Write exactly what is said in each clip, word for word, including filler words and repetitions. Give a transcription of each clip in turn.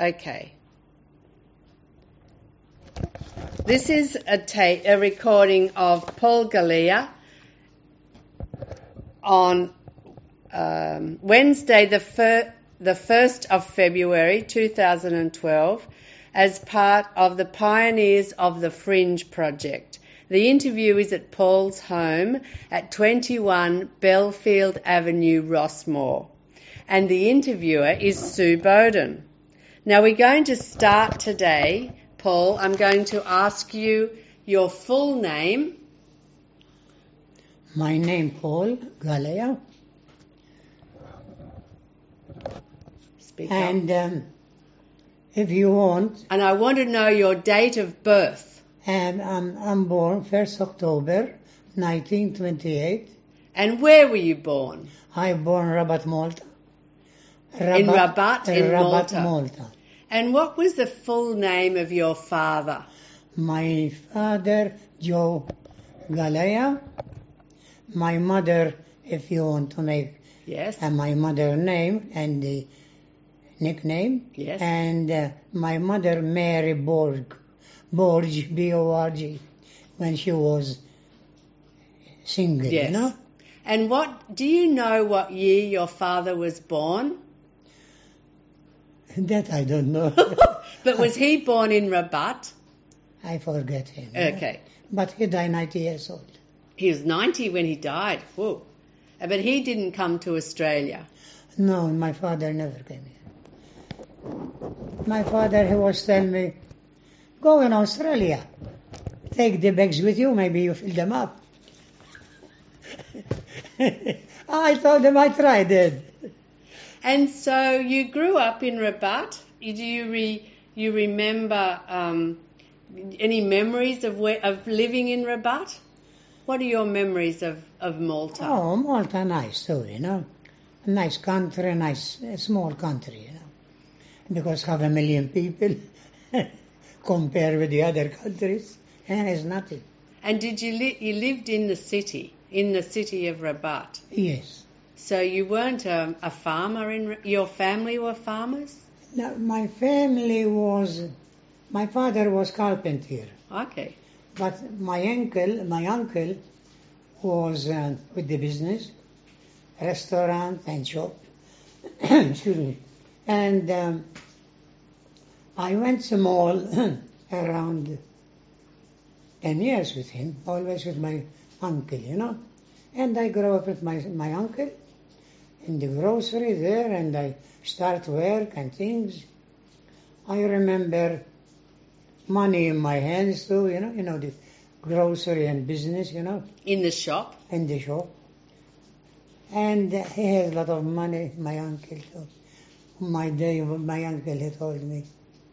Okay. This is a, ta- a recording of Paul Galea on um, Wednesday, the, fir- the first of February two thousand twelve, as part of the Pioneers of the Fringe project. The interview is at Paul's home at twenty-one Belfield Avenue, Rossmore, and the interviewer is Sue Bowden. Now we're going to start today. Paul, I'm going to ask you your full name. My name Paul Galea. Speak and up. Um, if you want, and I want to know your date of birth. And I'm, I'm born first October nineteen twenty-eight. And where were you born? I born Rabat, Malta. Rabat, in Rabat, in Rabat, Malta. Malta. And what was the full name of your father? My father, Joe Galea. My mother, if you want to make yes, uh, my mother name and the nickname. Yes. And uh, my mother, Mary Borg. Borg, B O R G, when she was single, yes. you know. And what, do you know what year your father was born? That I don't know. But was he born in Rabat? I forget him. Okay. Yeah? But he died ninety years old. He was ninety when he died. Whoa. But he didn't come to Australia. No, my father never came here. My father, he was telling me, go in Australia. Take the bags with you, maybe you fill them up. I told him I tried it. And so you grew up in Rabat. Do you re, you remember um, any memories of where, of living in Rabat? What are your memories of, of Malta? Oh, Malta, nice too, you know. A nice country, nice, a small country, you know. Because have a million people. Compared with the other countries, and it's nothing. And did you li- you lived in the city, in the city of Rabat? Yes. So you weren't a, a farmer in your family were farmers? No, my family was, my father was carpenter. Okay. But my uncle, my uncle was uh, with the business, restaurant and shop. Excuse me. And um, I went small around ten years with him, always with my uncle, you know. And I grew up with my my uncle in the grocery there, and I start work and things. I remember money in my hands too, you know, you know, the grocery and business, you know. In the shop? In the shop. And he has a lot of money, my uncle too. My day, my uncle, he told me,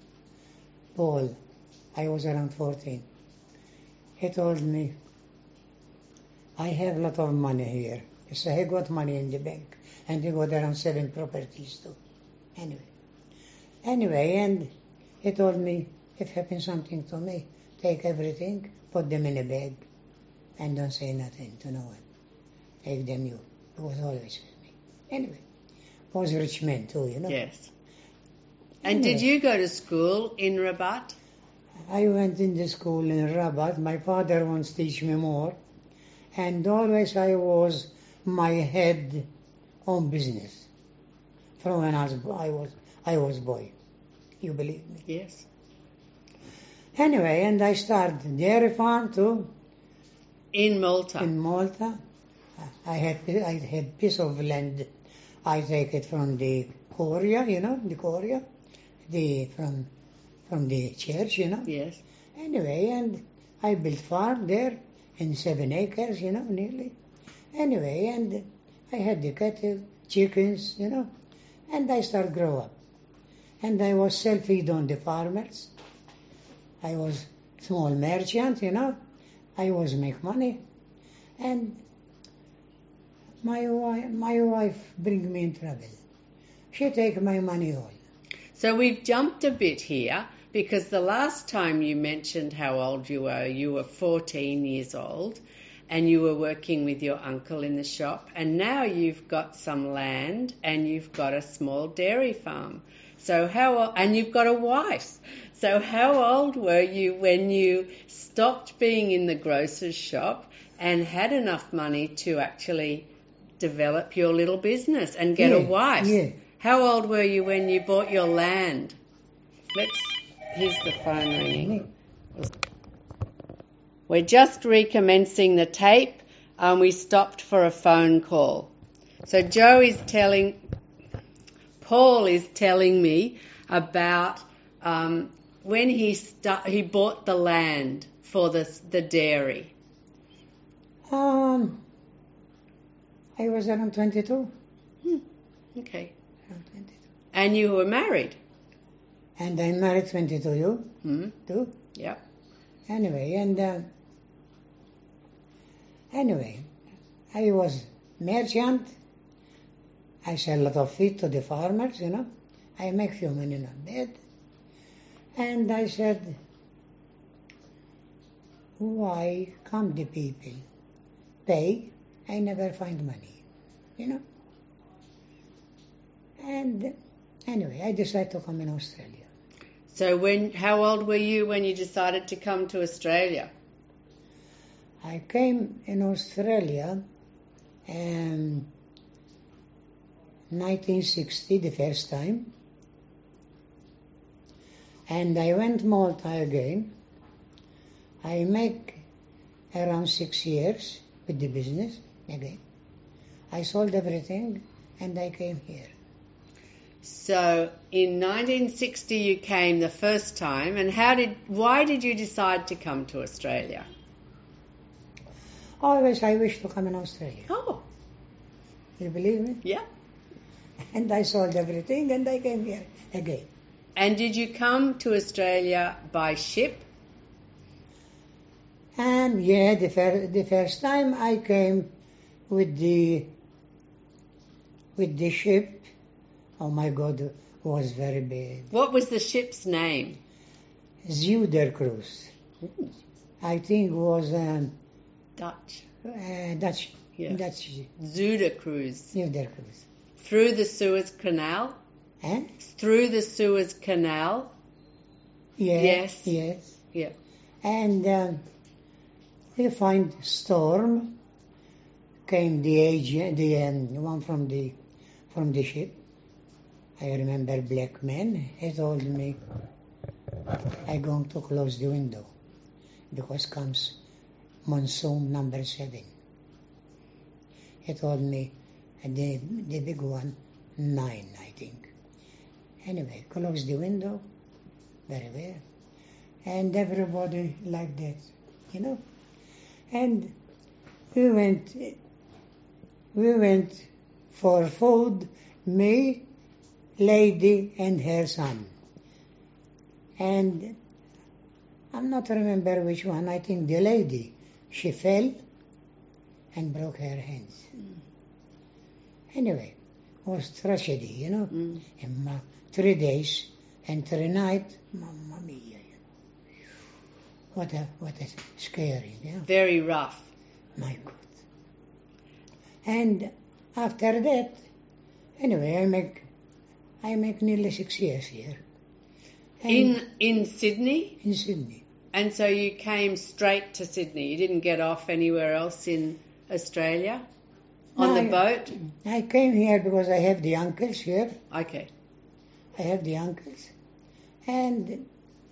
Paul, I was around fourteen. He told me, I have a lot of money here. He said, he got money in the bank. And he got around seven properties too. Anyway. Anyway, and he told me, if happens something to me, take everything, put them in a bag, and don't say nothing to no one. Take them you. He was always with me. Anyway. Was rich man too, you know. Yes. And did you go to school in Rabat? I went in the school in Rabat. My father wants to teach me more. And always I was my head on business. From when I was, I was, I was boy. You believe me? Yes. Anyway, and I started dairy farm too. In Malta? In Malta. I had, I had piece of land. I take it from the Korea, you know, the Korea. The, from, from the church, you know. Yes. Anyway, and I built farm there in seven acres, you know, nearly. Anyway, and I had the cattle, chickens, you know, and I started grow up. And I was self-feed on the farmers. I was small merchant, you know. I was make money. And my wife, my wife bring me in trouble. She take my money all. So we've jumped a bit here because the last time you mentioned how old you were, you were fourteen years old and you were working with your uncle in the shop, and now you've got some land and you've got a small dairy farm. So how o- and you've got a wife. So how old were you when you stopped being in the grocer's shop and had enough money to actually develop your little business and get Yeah, a wife? yeah. How old were you when you bought your land? Let's. Here's the phone ringing. We're just recommencing the tape, and we stopped for a phone call. So Joe is telling, Paul is telling me about um, when he stu- he bought the land for the the dairy. Um, I was around twenty-two. Hmm. Okay. Around twenty-two. And you were married. And I married twenty-two, you Hmm. too? Yep. Anyway, and uh, anyway, I was merchant. I sell a lot of feed to the farmers, you know. I make few money on that. And I said, why come the people pay? I never find money, you know. And anyway, I decided to come in Australia. So when, how old were you when you decided to come to Australia? I came in Australia in nineteen sixty, the first time. And I went Malta again. I make around six years with the business again. I sold everything and I came here. So in nineteen sixty you came the first time, and how did, why did you decide to come to Australia? Always I wish to come in Australia. Oh, You believe me? yeah. And I sold everything and I came here again. And did you come to Australia by ship? And yeah, the, fir- the first time I came with the with the ship. Oh my God, it was very bad. What was the ship's name? Zuidercruise. I think it was um, Dutch. uh, Dutch. Yeah. Dutch Zuider Cruise. Zuidercruise. Through the Suez Canal? Eh? Through the Suez Canal? Yeah, Yes. Yes. Yeah. And um, we find storm. Came the agent, the um, one from the from the ship. I remember black man. He told me, I'm going to close the window because comes monsoon number seven. He told me, the, the big one, nine, I think. Anyway, close the window, very well. And everybody like that, you know. And we went, we went for food, me, lady and her son. And I'm not remember which one. I think the lady, she fell and broke her hands. Mm. Anyway, it was tragedy, you know. Mm. And uh, three days and three nights, mamma mia. What a, what a scary, you know. Very rough. My God. And after that, anyway, I make I make nearly six years here. And In in Sydney? in Sydney. And so you came straight to Sydney. You didn't get off anywhere else in Australia? On No, the I- boat? I came here because I have the uncles here. Okay. I have the uncles. And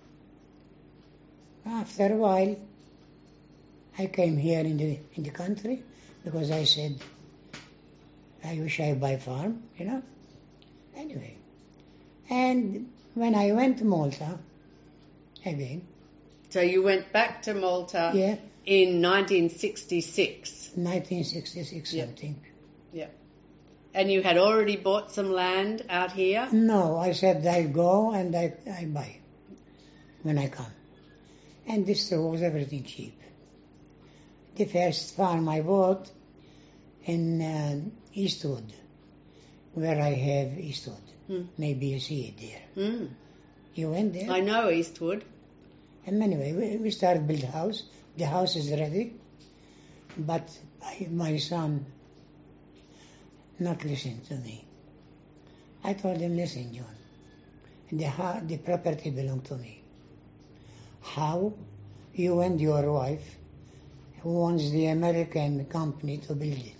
after a while, I came here in the in the country because I said, I wish I buy farm, you know. Anyway. And when I went to Malta, again, So you went back to Malta yeah, in nineteen sixty-six. nineteen sixty-six Yeah. something. Yeah. And you had already bought some land out here? No, I said I go and I, I buy when I come. And this was everything cheap. The first farm I bought in uh, Eastwood, where I have Eastwood. Hmm. Maybe you see it there. Mm. You went there? I know Eastwood. And anyway, we, we started build house. The house is ready. But I, my son not listen to me. I told him, listen, John, the, ha- the property belonged to me. How you and your wife wants the American company to build it.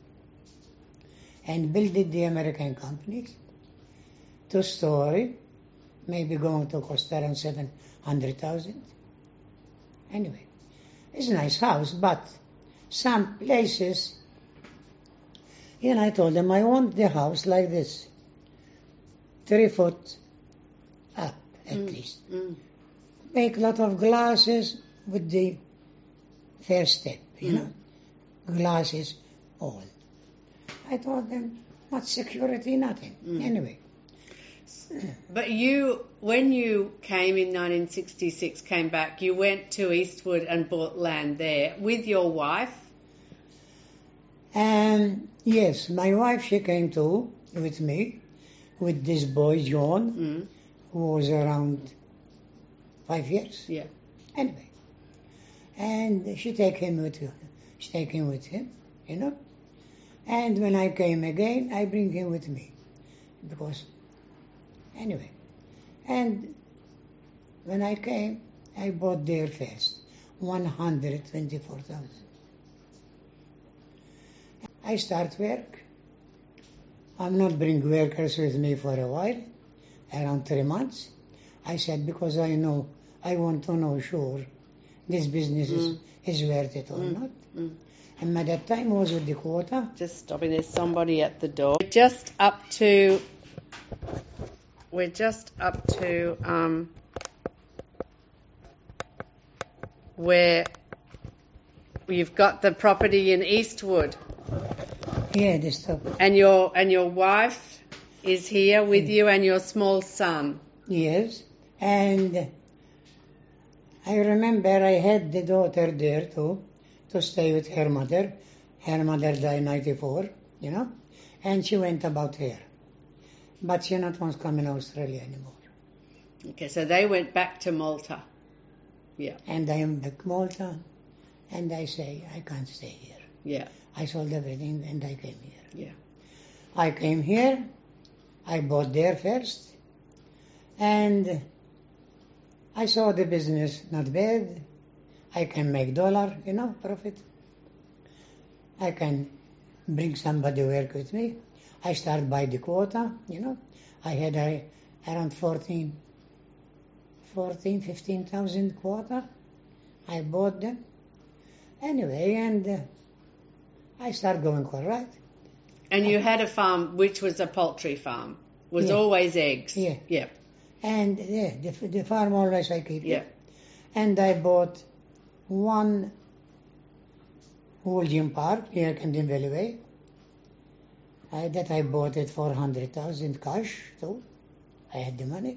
And build it the American company, two story, maybe going to cost around seven hundred thousand. Anyway, it's a nice house, but some places, you know, I told them I want the house like this, three foot up at Mm, least. mm, Make a lot of glasses with the first step, you Mm. know, glasses, all. I told them, not security, nothing. Mm. Anyway, But you, when you came in nineteen sixty-six, came back, you went to Eastwood and bought land there with your wife. and yes, my wife, she came too with me, with this boy, John, Mm, who was around five years. yeah. Anyway, and she take him with her. She take him with him, you know. And when I came again, I bring him with me, because anyway. And when I came, I bought there first one hundred twenty-four thousand. I start work. I'm not bring workers with me for a while, around three months. I said, because I know, I want to know sure this business is, Mm. is worth it or Mm, not. mm. And by that time was with the quota. Just stopping. There's somebody at the door. We're just up to. We're just up to um, where you've got the property in Eastwood, Yeah, the stop. and your and your wife is here with you, and your small son. Yes. And I remember I had the daughter there too, to stay with her mother. Her mother died in ninety-four, you know, and she went about here. But she not wants to come in Australia anymore. Okay, so they went back to Malta. Yeah, And I am back Malta, and I say, I can't stay here. yeah, I sold everything and I came here. yeah. I came here, I bought there first, and I saw the business not bad. I can make dollar, you know, profit. I can bring somebody work with me. I start by the quota, you know. I had a, around fourteen, fourteen, fifteen thousand quota. I bought them. Anyway, and uh, I start going all right. And you had a farm, which was a poultry farm. Was Yeah. always eggs. Yeah. Yeah. And yeah, the, the farm always I keep Yeah. it. And I bought one Woolgym Park near Camden Valley Way. I, that I bought it for one hundred thousand cash too. I had the money.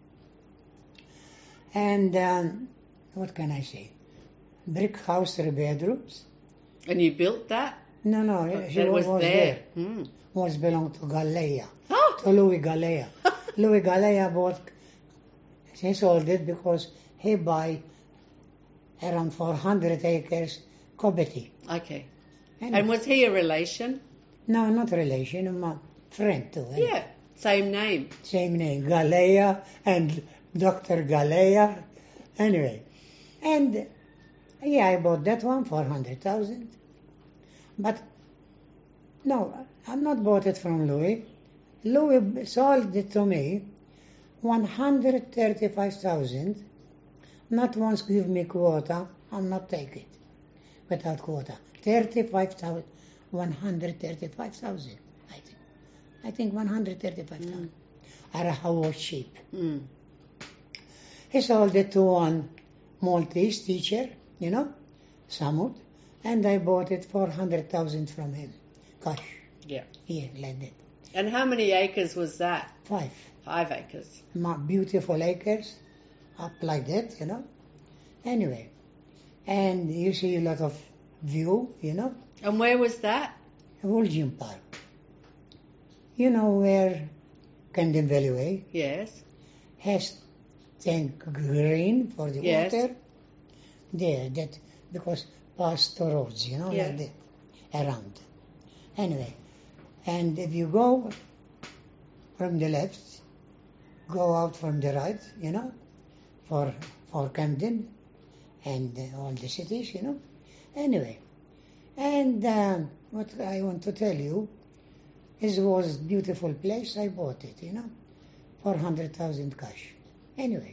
And um, what can I say? Brick house, three bedrooms. And you built that? No, no, That she was, was, there. there. Mm. Was belonged to Galea. Oh! To Louis Galea. Louis Galea bought, he sold it because he buy around four hundred acres Cobbetty. Okay. Anyway, And was he a relation? no, not relation, my friend too. eh? Yeah. Same name. Same name, Galea and Doctor Galea. Anyway, and yeah, I bought that one for one hundred thousand. But no, I'm not bought it from Louis. Louis sold it to me one hundred thirty-five thousand. Not once give me quota, I'll not take it without quota. thirty-five thousand, one hundred thirty-five thousand, I think. I think one hundred thirty-five thousand. Mm. Araha was cheap. Mm. He sold it to one Maltese teacher, you know, Samut, and I bought it for one hundred thousand from him. Cash. Yeah. Yeah, like that. And how many acres was that? Five. Five acres. Ma- beautiful acres, up like that, you know. Anyway, and you see a lot of view, you know. And where was that? Woolgym Park. You know where Camden Valley Way Yes. has tank green for the Yes. water? There, that, because past the roads, you know, Yeah. like that, around. Anyway, and if you go from the left, go out from the ride, you know, for for Camden and uh, all the cities, you know. Anyway, and um, what I want to tell you is it was a beautiful place. I bought it, you know, for one hundred thousand cash. Anyway,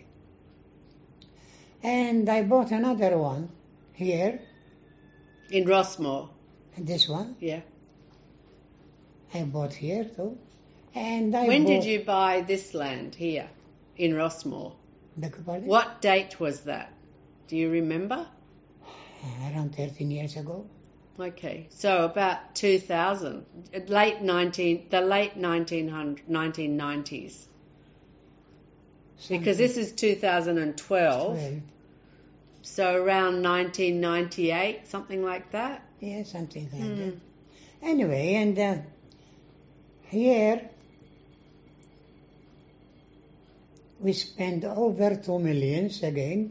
and I bought another one here. In Rossmore. And this one Yeah. I bought here too. And I When bought, did you buy this land here in Rossmore? beg your pardon? What date was that? Do you remember? Around thirteen years ago. Okay, so about two thousand, late nineteen, the late nineteen hundred, nineteen nineties. Because this is two thousand twelve, Well, so around nineteen ninety-eight, something like that. yeah, something like Mm. that. Anyway, and uh, here we spend over two millions again.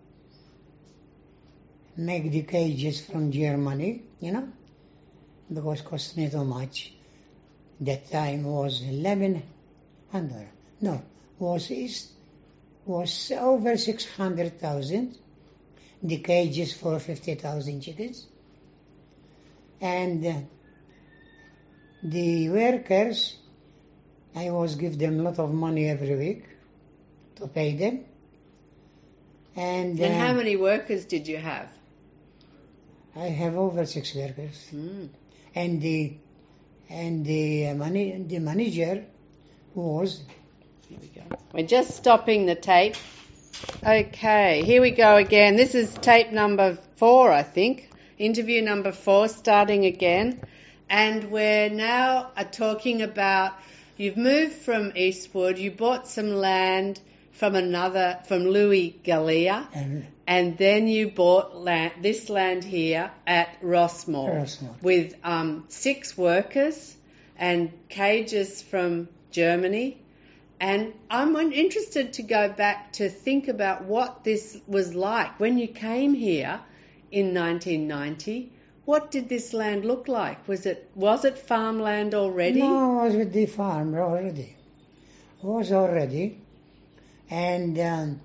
Make the cages from Germany, you know, because cost me too much. That time was eleven hundred. No, was is was over six hundred thousand. The cages for fifty thousand chickens, and uh, the workers, I was give them a lot of money every week to pay them. And, And uh, how many workers did you have? I have over six workers, Mm. and the and the uh, money the manager was Here we go. We're just stopping the tape. Okay, here we go again. This is tape number four, I think. Interview number four, starting again. And we're now uh, talking about, you've moved from Eastwood, you bought some land from another, from Louis Galea, and and then you bought land, this land here at Rossmore, Rossmore. with um, six workers and cages from Germany. And I'm interested to go back to think about what this was like when you came here in nineteen ninety. What did this land look like? Was it was it farmland already? No, I was with the farm already. Was already, and um,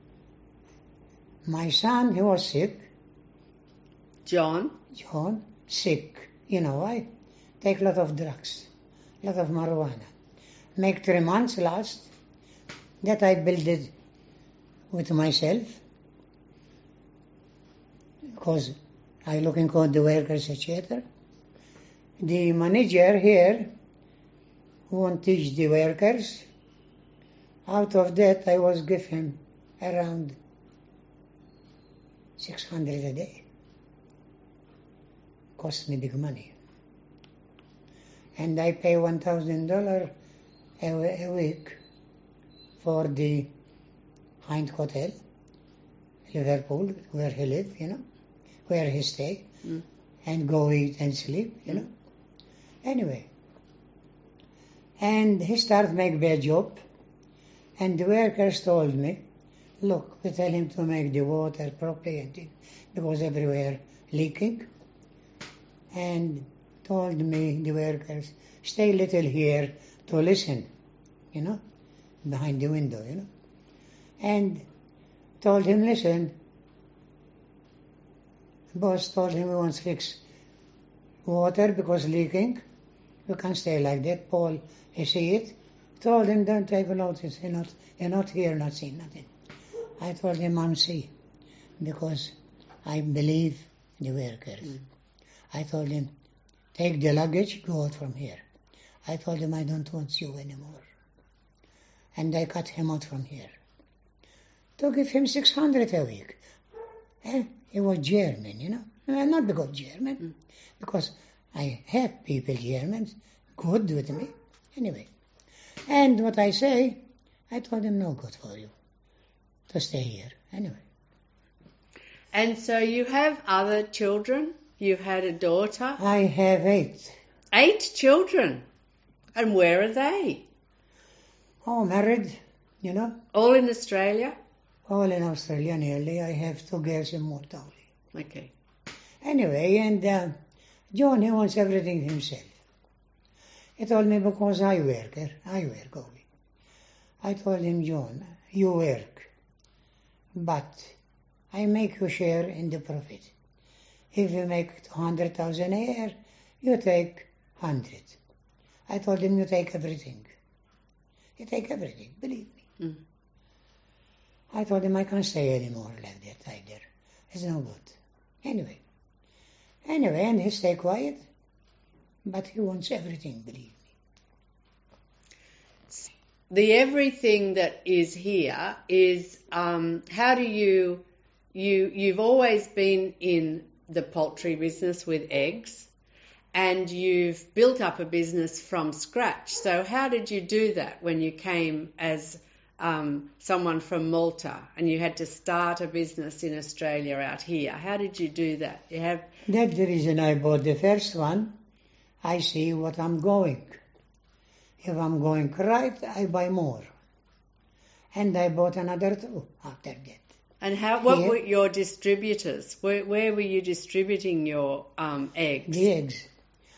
my son, he was sick. John? John, sick. You know, I take a lot of drugs, a lot of marijuana. Make three months last. That I built it with myself. Because I looking for the workers, et cetera. The manager here won't teach the workers. Out of that, I was give him around six hundred a day. Cost me big money. And I pay one thousand dollars a week for the Hind Hotel, Liverpool, where he live, you know, where he stay, Mm. and go eat and sleep, you know. Anyway, and he started make bad job, and the workers told me, look, we tell him to make the water properly, and it, because everywhere leaking, and told me, the workers, stay little here to listen, you know, behind the window, you know. And told him, listen, boss told him we want to fix water because leaking. You can't stay like that. Paul, he see it. Told him, don't take a notice. You're not, you're not here, not seeing nothing. I told him, I'm see, because I believe the workers. Mm. I told him, take the luggage, go out from here. I told him, I don't want you anymore. And I cut him out from here. To give him six hundred a week. Eh? He was German, you know. Uh, not because German, mm. because I have people Germans good with me. Anyway. And what I say, I told him, no good for you to stay here. Anyway. And so you have other children? You've had a daughter? I have eight. Eight children? And where are they? Oh, married, you know. All in Australia? All in Australia nearly. I have two girls in Moldova. Okay. Anyway, and uh, John, he wants everything himself. He told me because I work, I work only. I told him, John, you work, but I make you share in the profit. If you make two hundred thousand a year, you take one hundred. I told him, you take everything. You take everything, believe me. Mm. I told him I can't stay anymore like that either. It's no good. Anyway. Anyway, and he stay quiet, but he wants everything, believe me. The everything that is here is, um, how do you, you, you've always been in the poultry business with eggs, and you've built up a business from scratch. So how did you do that when you came as um, someone from Malta and you had to start a business in Australia out here? How did you do that? You have That's the reason I bought the first one. I see what I'm going. If I'm going right, I buy more. And I bought another two after that. And how? What Here. were your distributors? Where, where were you distributing your um, eggs? The eggs.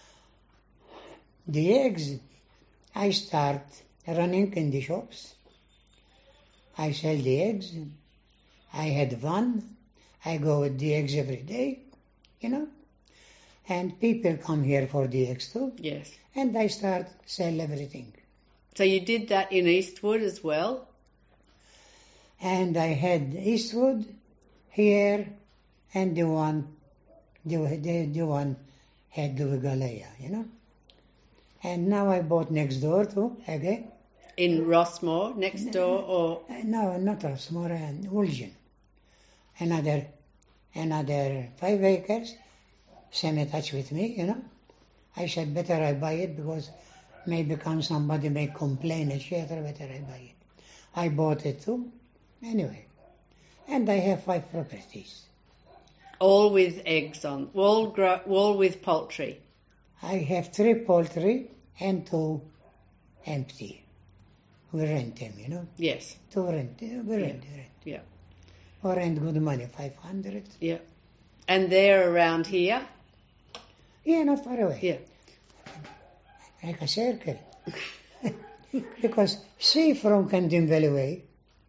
The eggs, I start running in the shops. I sell the eggs. I had one. I go with the eggs every day, you know. And people come here for the eggs too. Yes. And I start sell everything. So you did that in Eastwood as well? And I had Eastwood here, and the one, the, the, the one had the Galaya, you know. And now I bought next door too, again. In Rossmore, next door, or? Uh, no, not Rossmore, and Woolgen. Another, another five acres, semi-touch with me, you know. I said, better I buy it because maybe come somebody may complain, et cetera. Better I buy it. I bought it too. Anyway, and I have five properties. All with eggs on, all, grow, all with poultry. I have three poultry and two empty. We rent them, you know. Yes. Two rent, we rent, Yeah. rent. Yeah. We rent good money, five hundred. Yeah. And they're around here? Yeah, not far away. Yeah. Like a circle. Because see from Camden Valley Way,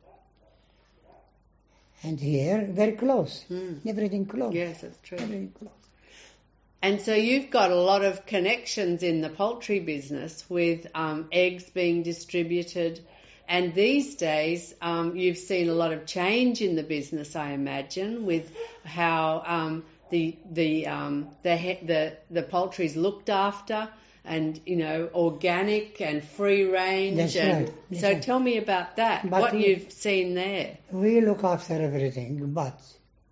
and here, very close. Mm. Everything close. Yes, that's true. Everything close. And so you've got a lot of connections in the poultry business with um, eggs being distributed. And these days, um, you've seen a lot of change in the business, I imagine, with how um, the the um, the, he- the the poultry's looked after, and you know, organic and free range. That's and right. That's so right. tell me about that. But what we- you've seen there. We look after everything, but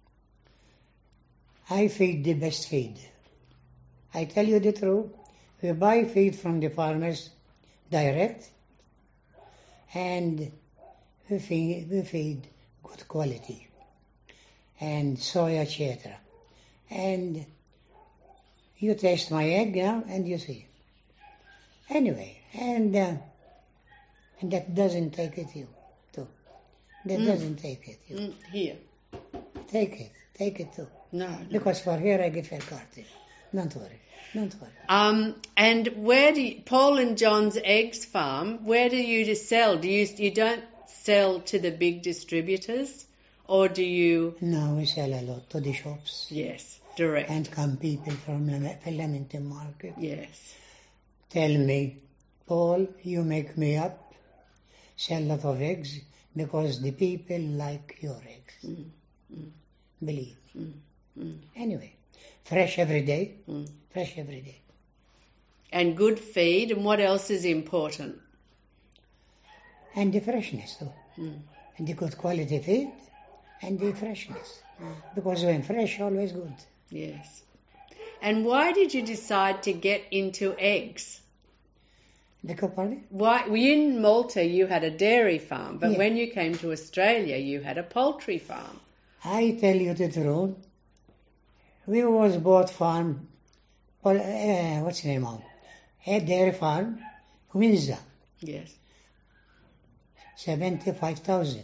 I feed the best feed. I tell you the truth. We buy feed from the farmers direct, and we feed, we feed good quality, and soy, et cetera. And you taste my egg now, and you see. Anyway, and uh, and that doesn't take it you too. That Mm. doesn't take it you. Mm, here. Take it, take it too. No. no. Because for here I get fair carton. Don't worry, don't worry. Um, and where do you, Paul and John's Eggs Farm, where do you just sell? Do you you don't sell to the big distributors, or do you? Now we sell a lot to the shops. Yes, direct. And come people from Lem- Leamington Market. Yes. Tell me, Paul, you make me up, sell a lot of eggs, because the people like your eggs. Mm, mm, Believe me. mm, mm, Anyway, fresh every day, mm. fresh every day. And good feed. And what else is important? And the freshness too. Mm. And the good quality feed, and the freshness. Mm. Because when fresh, always good. Yes. And why did you decide to get into eggs? The company? Why? Well, in Malta you had a dairy farm, but Yeah. when you came to Australia you had a poultry farm. I tell you the truth. We was bought farm, well, uh, what's the name of? A dairy farm, Windsor, Yes. seventy-five thousand.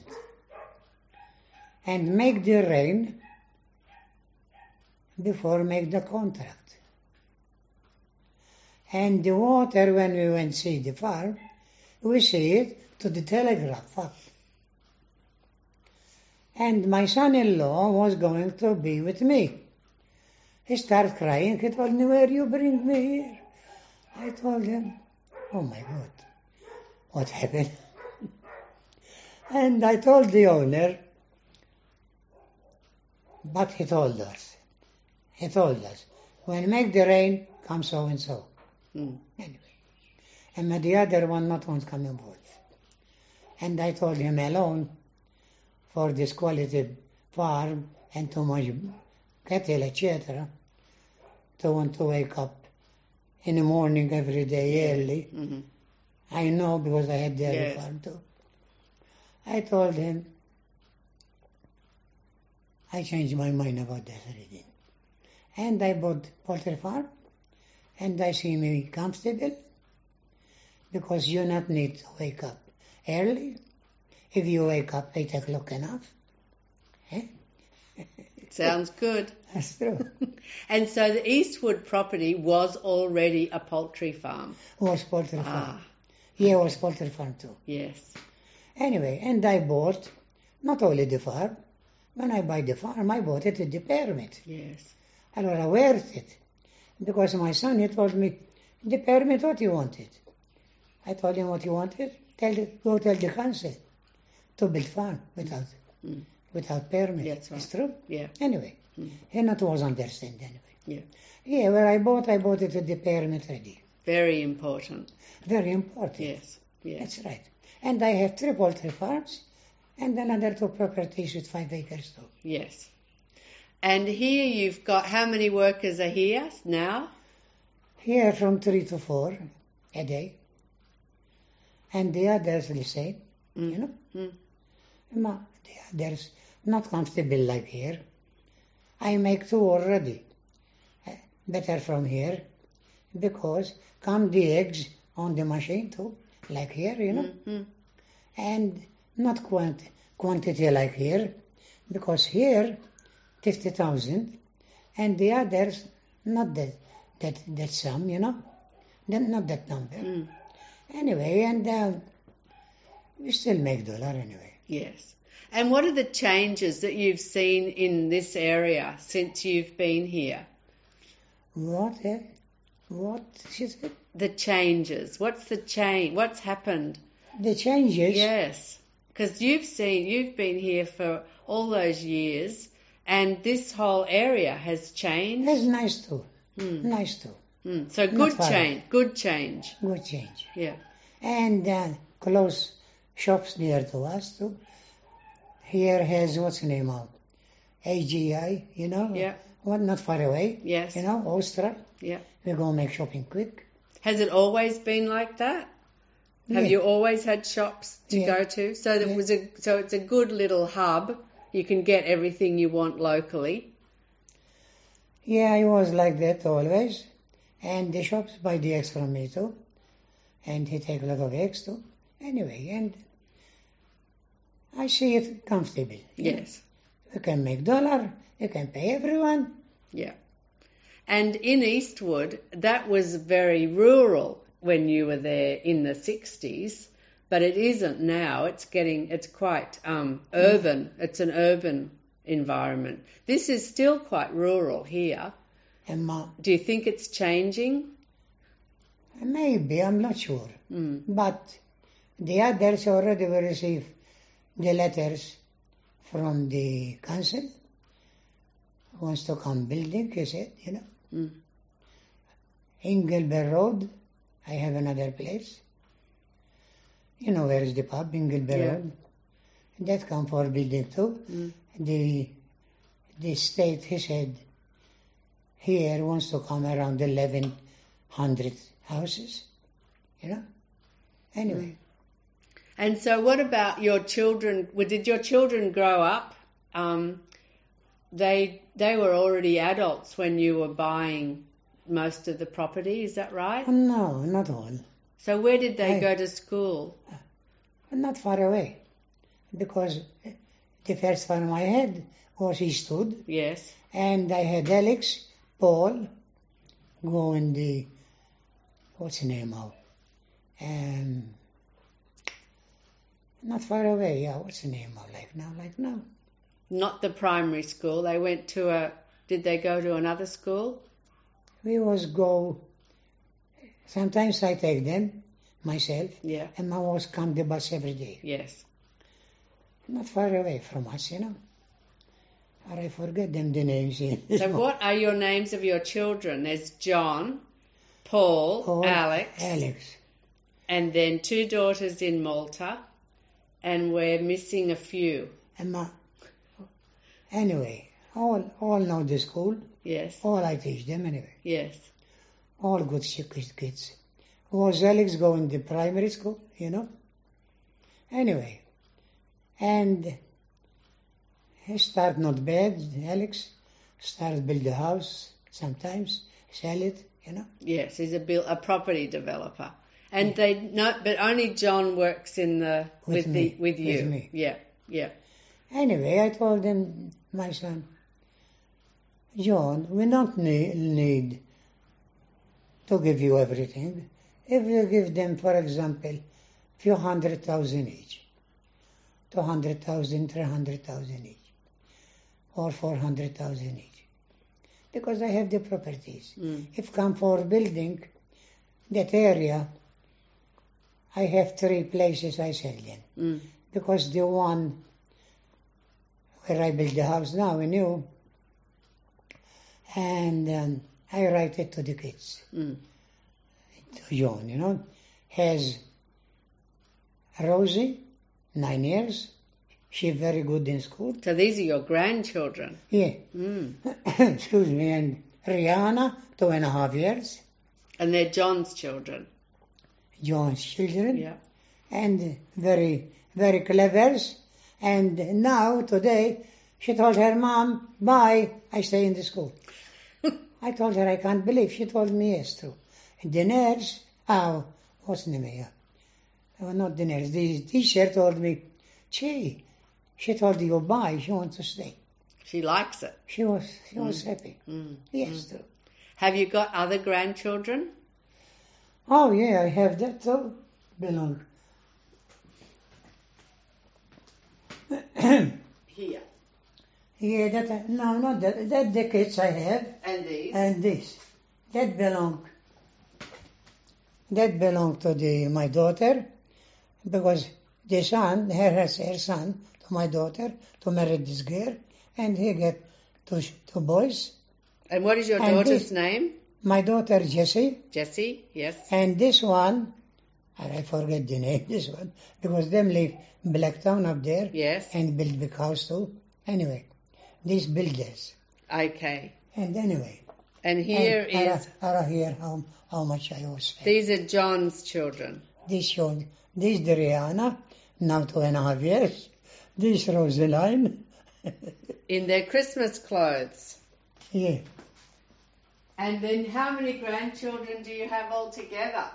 And make the rain before make the contract. And the water, when we went see the farm, we see it to the telegraph. Fuck. And my son-in-law was going to be with me. He started crying. He told me, where you bring me here? I told him, oh my God, what happened? And I told the owner, but he told us, he told us, when make the rain, come so and so. Mm. Anyway, and the other one not want to come aboard. And I told him alone, for this quality farm and too much cattle, et cetera, to want to wake up in the morning every day early. Mm-hmm. I know because I had dairy Yes. farm too. I told him, I changed my mind about that already. And I bought poultry farm, and I see me comfortable, because you not need to wake up early. If you wake up eight o'clock enough, eh? Sounds good. That's true. And so the Eastwood property was already a poultry farm. Was poultry farm. Ah, Yeah, was poultry farm too. yes. Anyway, and I bought not only the farm. When I buy the farm, I bought it with the permit. Yes. I was worth it, because my son, he told me, the permit, what you wanted? I told him what you wanted. Tell the, go tell the council to build farm without Mm. without permit. That's right. It's true. Yeah. Anyway, Mm. he not was understand anyway. Yeah. Yeah, where I bought, I bought it with the permit ready. Very important. Very important. Yes. Yes. That's right. And I have three poultry farms and another two properties with five acres too. Yes. And here you've got, how many workers are here now? Here from three to four a day. And the others the same, Mm. you know. Mm. Ma, the others not comfortable like here. I make two already. Uh, Better from here, because come the eggs on the machine too, like here, you know. Mhm. And not quant- quantity like here, because here fifty thousand, and the others not that that that sum, you know, that, not that number. Mm. Anyway, and uh, we still make dollar anyway. Yes. And what are the changes that you've seen in this area since you've been here? What? Uh, what she said? The changes. What's the change? What's happened? The changes. Yes. Because you've seen, you've been here for all those years, and this whole area has changed. That's nice too. Mm. Nice too. Mm. So Not good far. change. Good change. Good change. Yeah. And uh, close shops near to us too. Here has what's the name of A G I, you know? Yeah. What, not far away. Yes. You know, Austria. Yeah. We go make shopping quick. Has it always been like that? Have Yeah. you always had shops to Yeah. go to? So that Yeah. was a so it's a good little hub. You can get everything you want locally. Yeah, I was like that always. And the shops buy the eggs from me too. And he take a lot of eggs too. Anyway, and I see it comfortable. you know. Yes. You can make dollar. You can pay everyone. Yeah. And in Eastwood, that was very rural when you were there in the sixties, but it isn't now. It's getting, it's quite um, urban. It's an urban environment. This is still quite rural here. And ma, Do you think it's changing? maybe, I'm not sure. Mm. But the others already will receive the letters from the council. Wants to come building, he said, you know. Mm. Ingelberg Road, I have another place. You know where is the pub, Ingelberg Yeah. Road? That come for building too. Mm. The the state, he said, here wants to come around eleven hundred houses, you know. Anyway, And so what about your children? Well, did your children grow up? Um, they they were already adults when you were buying most of the property, is that right? no, not all. So where did they I- go to school? Not far away, because the first farm I had was Eastwood, Yes. and I had Alex, Paul, go in the, what's the name of, um, Not far away, yeah. What's the name of like now? Like now. Not the primary school. They went to a. Did they go to another school? We was go. Sometimes I take them myself, Yeah. and my was come the bus every day. Yes. Not far away from us, you know. Or I forget them the names. So what are your names of your children? There's John, Paul, Paul, Alex, Alex. and then two daughters in Malta, and we're missing a few. And my, anyway, all all know the school. Yes. All I teach them anyway. Yes. All good kids. Was Alex going to primary school, you know? Anyway, and he start not bad, Alex. Start build a house sometimes, sell it, you know? Yes, he's a bill, a property developer. And yeah. they no, but only John works in the with, with me, the with you. With me. Yeah, yeah. Anyway, I told him, my son, John, we don't need, need to give you everything. If you give them, for example, few hundred thousand each, two hundred thousand, three hundred thousand each, or four hundred thousand each, because I have the properties. Mm. If come for building that area, I have three places I sell them. Mm. Because the one where I build the house now, I knew, and um, I write it to the kids. Mm. To John, you know, has Rosie, nine years. She's very good in school. So these are your grandchildren. Yeah. Mm. Excuse me. And Rihanna, two and a half years. And they're John's children. John's children. Yeah. And very, very clever. And now, today, she told her mom, bye, I stay in the school. I told her, I can't believe. She told me, yes, true. The nurse, oh, what's the name here? Oh, not the nurse, the teacher told me, gee, she told you bye, she wants to stay. She likes it. She was, she mm. was happy. Mm. Yes, mm. true. Have you got other grandchildren? Oh, yeah, I have that too. Belong. Here. Yeah, that, no, not that, that the kids I have. And these? And this. That belong. That belong to the my daughter, because the son, her, her son, to my daughter, to marry this girl, and he get two, two boys. And what is your And daughter's this- name? My daughter, Jessie, Jessie, yes. and this one, I forget the name, this one, because them live Blacktown up there, Yes. and build big house too. Anyway, these builders. Okay. And anyway, And here and is, Ara, Ara here how, how much I was spent. these are John's children. This showed, this the Rihanna, now two and a half years. This Rosaline. In their Christmas clothes. Yeah. And then how many grandchildren do you have altogether?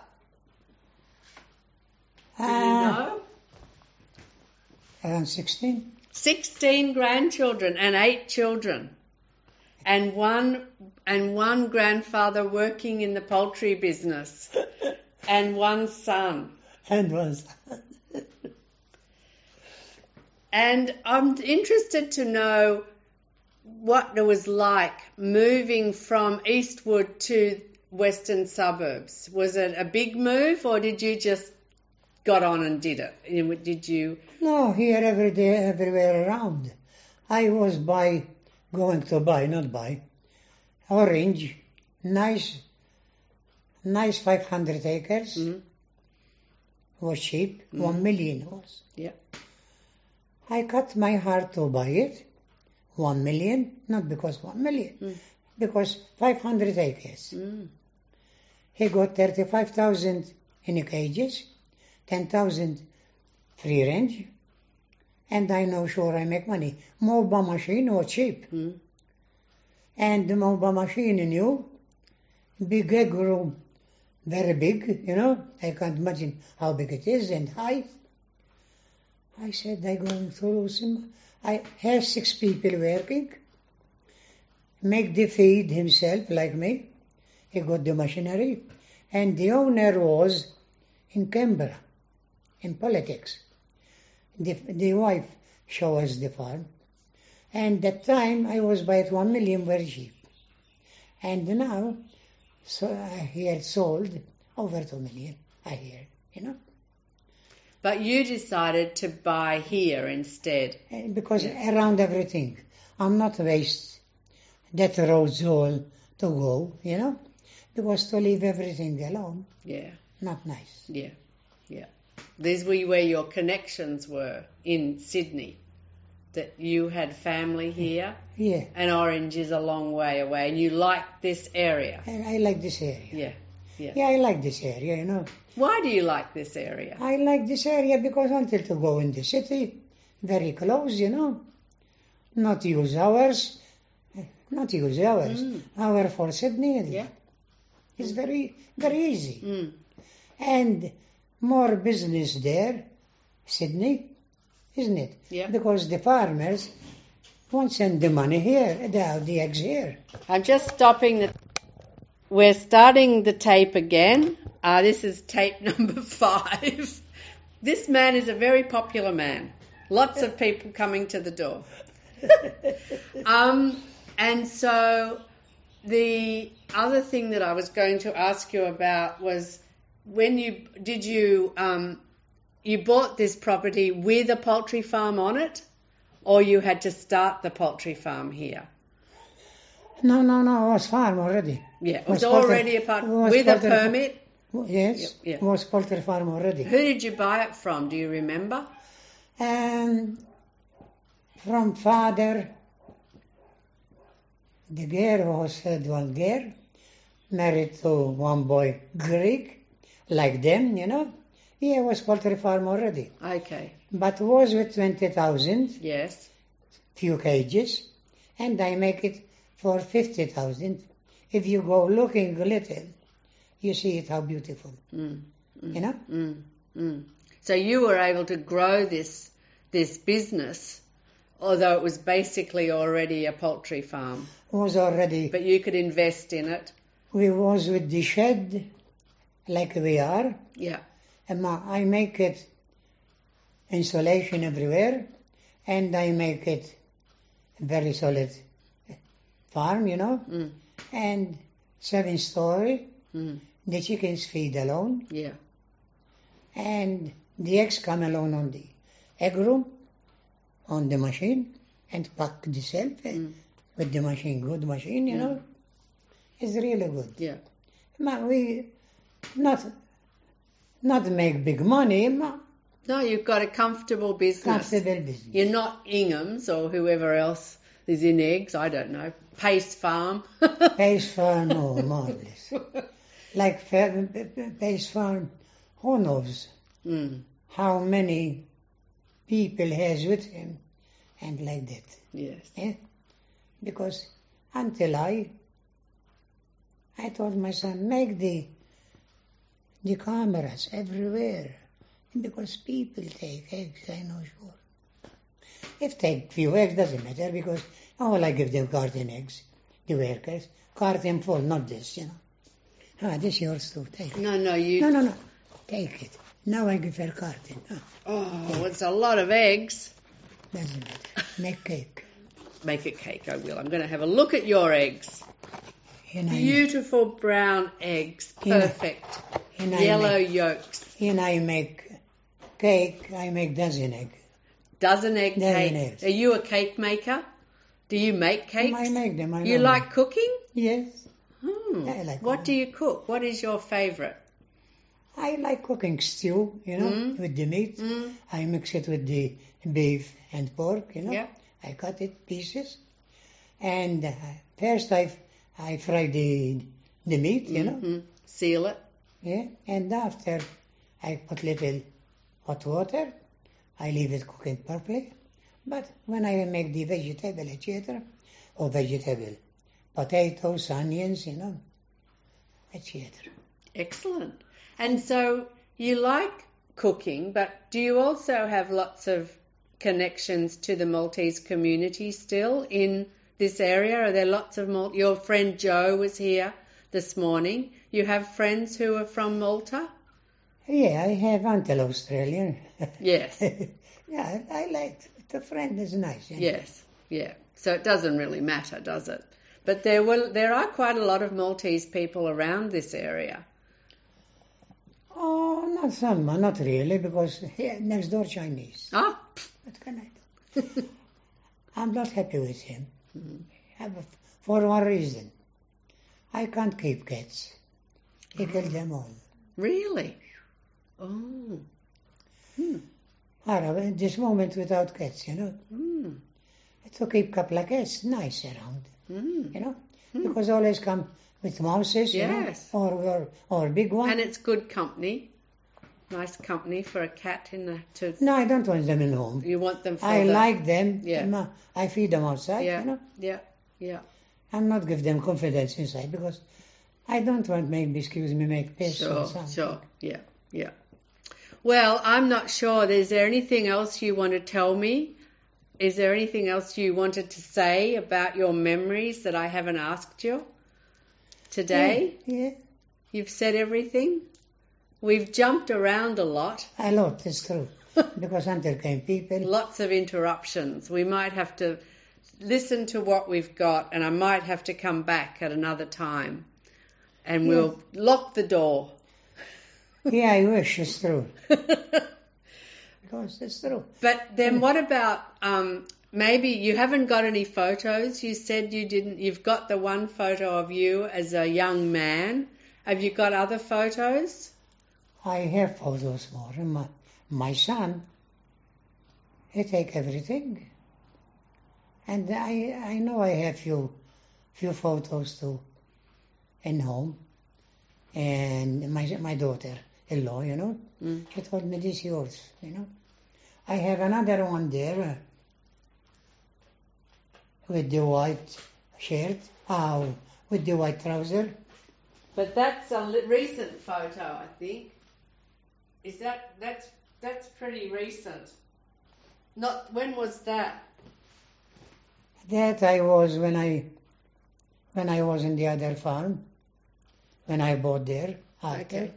Do you Ah, know? around sixteen. Sixteen grandchildren and eight children. And one and one grandfather working in the poultry business. And one son. And was. And I'm interested to know what it was like moving from Eastwood to western suburbs. Was it a big move, or did you just got on and did it? Did you? No, here every day, everywhere around. I was by, going to buy, not buy, orange, nice, nice five hundred acres. Mm-hmm. Was cheap, Mm-hmm. one million was. Yeah. I cut my heart to buy it, one million, not because one million, Mm. because five hundred acres. Mm. He got thirty-five thousand in the cages, ten thousand free range, and I know sure I make money. Mobile machine was cheap, Mm. and the mobile machine new, big egg room, very big, you know, I can't imagine how big it is and high. I said, I going to lose him. I have six people working, make the feed himself like me. He got the machinery, and the owner was in Canberra, in politics. The, the wife showed us the farm. And that time I was bought one million very cheap. And now, so I hear sold over two million, I hear, you know. But you decided to buy here instead. Uh, Because Yeah. around everything, I'm not waste that roads all to go, you know. Because to leave everything alone, Yeah, not nice. yeah, yeah. These were where your connections were in Sydney. That you had family here, Yeah, and Orange is a long way away, and you like this area. I, I like this area. Yeah, yeah. Yeah, I like this area, you know. Why do you like this area? I like this area because until to go in the city, very close, you know. Not use hours, not use hours. Mm. Hour for Sydney. Yeah. It's very, very easy. Mm. And more business there, Sydney, isn't it? Yeah. Because the farmers won't send the money here, they have the eggs here. I'm just stopping the. We're starting the tape again. Uh, this is tape number five. This man is a very popular man. Lots of people coming to the door. um, and so the other thing that I was going to ask you about was when you did you um, you bought this property with a poultry farm on it, or you had to start the poultry farm here? No, no, no, it was farm already. Yeah, it Was was poultry- already a part was with a poultry- permit. Yes, Yep, yeah. it was poultry farm already. Who did you buy it from? Do you remember? And from father, the girl was had one girl, married to one boy, Greek, like them, you know. He was poultry farm already. Okay. But was with twenty thousand, Yes. few cages, and I make it for fifty thousand. If you go looking a little, you see it how beautiful, Mm. you know. Mm. Mm. So you were able to grow this this business, although it was basically already a poultry farm, Was already, but you could invest in it. we was with the shed, like we are, Yeah. and ma- I make it insulation everywhere, and I make it very solid farm, you know, Mm. and seven story. Mm. The chickens feed alone, Yeah. and the eggs come alone on the egg room, on the machine, and pack the self eh, Mm. with the machine, good machine, you Mm. know. It's really good. Yeah. Ma, we not not make big money, ma, No, you've got a comfortable business. comfortable business. You're not Ingham's or whoever else is in eggs. I don't know. Pace Farm. Pace farm, oh, marvelous. Like fa- Pace farm, who knows Mm. how many people has with him, and like that. Yes. Eh? Because until I, I told my son, make the the cameras everywhere. Because people take eggs, I know sure. If take few eggs, doesn't matter, because all I give them carton eggs, the workers. Carton full, not this, you know. Ah, this yours too, take it. No, no, you. No, no, no, take it. Now I give her carton. Ah, Oh, it's a lot of eggs. doesn't matter. Make cake. Make a cake, I will. I'm going to have a look at your eggs. And I, Beautiful brown eggs. Yeah. Perfect. and I Yellow make, yolks. and I make cake, I make dozen egg. Dozen egg Dozen cake. eggs. Are you a cake maker? Do you make cakes? I make them, I You know like them. cooking? Yes. Hmm. I like What cooking. do you cook? What is your favourite? I like cooking stew, you know, Mm. with the meat. Mm. I mix it with the beef and pork, you know. Yeah. I cut it pieces. And uh, first I, I fry the, the meat, you know. Mhm. Seal it. Yeah. And after I put little hot water. I leave it cooking properly. But when I make the vegetable, et cetera, or vegetable, potatoes, onions, you know, et cetera. Excellent. And so you like cooking, but do you also have lots of connections to the Maltese community still in this area? Are there lots of Mal- your friend Joe was here this morning. You have friends who are from Malta? Yeah, I have until Australian. Yes. Yeah, I, I liked the friend is nice. You know? Yes, yeah. So it doesn't really matter, does it? But there were there are quite a lot of Maltese people around this area. Oh, not some, not really, because here next door Chinese. Ah, What can I do? I'm not happy with him. Mhm. Have a- For one reason. I can't keep cats. He killed them all. Really? Oh. Hmm. Arab, in this moment without cats, you know. Hmm. To keep couple of cats nice around, Hmm. you know. Hmm. Because always come with mouses, you Yes. know, or, or, or big one. And it's good company. Nice company for a cat in the to. No, I don't want them in home. You want them for I the, like them. Yeah. Ma- I feed them outside, Yeah. you know. Yeah. Yeah. I'm not give them confidence inside because I don't want maybe, excuse me, make peace or Sure. something. Sure. Yeah. Yeah. Well, I'm not sure. Is there anything else you want to tell me? Is there anything else you wanted to say about your memories that I haven't asked you today? Yeah, yeah. You've said everything? We've jumped around a lot. A lot, it's true. Because until came people. Lots of interruptions. We might have to listen to what we've got, and I might have to come back at another time. And Yeah. we'll lock the door. Yeah, I wish it's true. Because it's true. But then what about um, maybe you haven't got any photos? You said you didn't. You've got the one photo of you as a young man. Have you got other photos? I have photos more. And My, my son, he take everything. And I I know I have few few photos too in home. And my my daughter-in-law, you know, Mm. she told me this is yours, you know. I have another one there uh, with the white shirt, uh, with the white trouser. But that's a li- recent photo, I think. Is that that's that's pretty recent? Not when was that? That I was when I when I was in the other farm, when I bought there. After. Okay.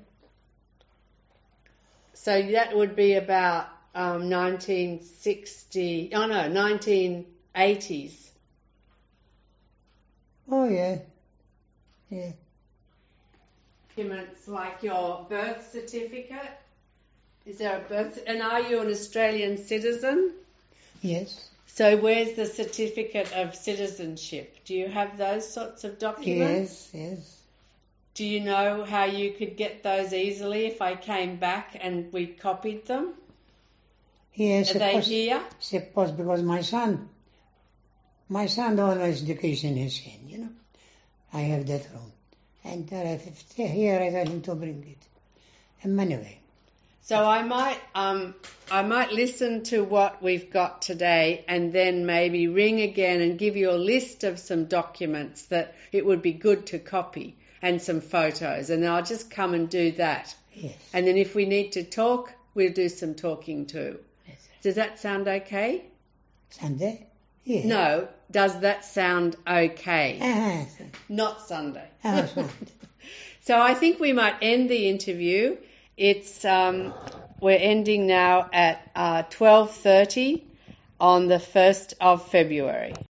So that would be about um, nineteen sixty. Oh no, nineteen eighties. Oh yeah, yeah. Documents like your birth certificate. Is there a birth? And are you an Australian citizen? Yes, So where's the certificate of citizenship? Do you have those sorts of documents? yes, yes. Do you know how you could get those easily if I came back and we copied them? Yes, Are they suppose, here? suppose because my son, my son always education in his hand, you know. I have that room. And uh, if here I tell him to bring it. And anyway, So I might um I might listen to what we've got today and then maybe ring again and give you a list of some documents that it would be good to copy and some photos, and then I'll just come and do that. yes. And then if we need to talk, we'll do some talking too. yes. Does that sound okay? Sunday? Yes. No, does that sound okay? Ah, Not Sunday. ah, Sunday. So I think we might end the interview. It's um, we're ending now at uh, twelve thirty on the first of February.